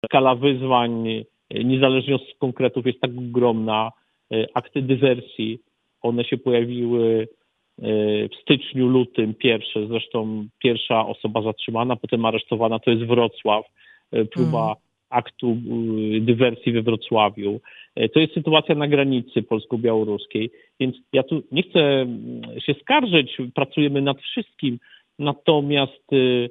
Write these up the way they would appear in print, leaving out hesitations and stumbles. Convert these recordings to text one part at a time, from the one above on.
skala wyzwań, niezależnie od konkretów, jest tak ogromna. Akty dywersji, one się pojawiły w styczniu, lutym pierwsze, zresztą pierwsza osoba zatrzymana, potem aresztowana to jest Wrocław, próba aktu dywersji we Wrocławiu. To jest sytuacja na granicy polsko-białoruskiej, więc ja tu nie chcę się skarżyć, pracujemy nad wszystkim, natomiast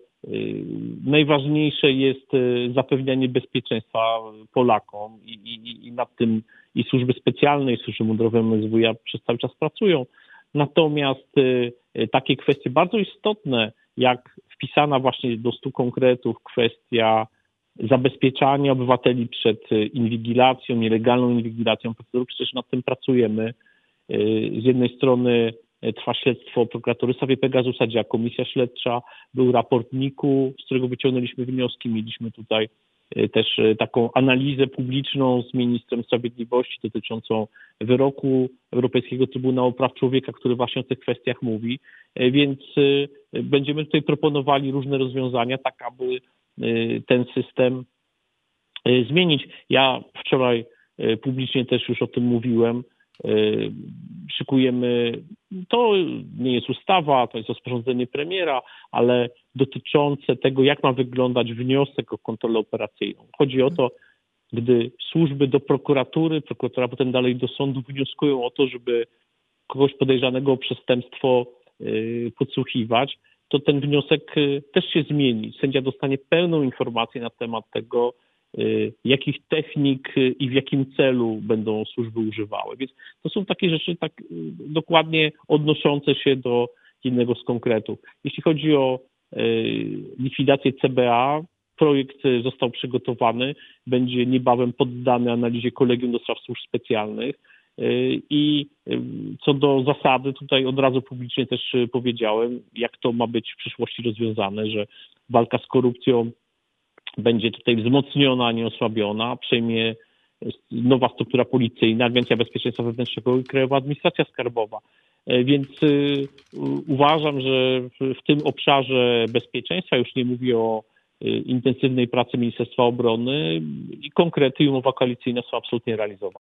najważniejsze jest zapewnianie bezpieczeństwa Polakom i nad tym i służby specjalne, i służby mundurowe MSWiA przez cały czas pracują. Natomiast takie kwestie bardzo istotne, jak wpisana właśnie do 100 konkretów kwestia zabezpieczania obywateli przed inwigilacją, nielegalną inwigilacją, przecież nad tym pracujemy. Z jednej strony trwa śledztwo prokuratury Sławie Pegasusa, działa komisja śledcza, był raport NIK-u, z którego wyciągnęliśmy wnioski. Mieliśmy tutaj też taką analizę publiczną z ministrem sprawiedliwości dotyczącą wyroku Europejskiego Trybunału Praw Człowieka, który właśnie o tych kwestiach mówi, więc będziemy tutaj proponowali różne rozwiązania, tak aby ten system zmienić. Ja wczoraj publicznie też już o tym mówiłem. Szykujemy, to nie jest ustawa, to jest rozporządzenie premiera, ale dotyczące tego, jak ma wyglądać wniosek o kontrolę operacyjną. Chodzi o to, gdy służby do prokuratury, prokuratura potem dalej do sądu wnioskują o to, żeby kogoś podejrzanego o przestępstwo podsłuchiwać, to ten wniosek też się zmieni. Sędzia dostanie pełną informację na temat tego, jakich technik i w jakim celu będą służby używały. Więc to są takie rzeczy tak dokładnie odnoszące się do jednego z konkretów. Jeśli chodzi o likwidację CBA, projekt został przygotowany, będzie niebawem poddany analizie Kolegium do Spraw Służb Specjalnych i co do zasady, tutaj od razu publicznie też powiedziałem, jak to ma być w przyszłości rozwiązane, że walka z korupcją będzie tutaj wzmocniona, a nie osłabiona, przejmie nowa struktura policyjna, Agencja Bezpieczeństwa Wewnętrznego i Krajowa Administracja Skarbowa. Więc uważam, że w tym obszarze bezpieczeństwa, już nie mówię o intensywnej pracy Ministerstwa Obrony, i konkrety i umowa koalicyjna są absolutnie realizowane.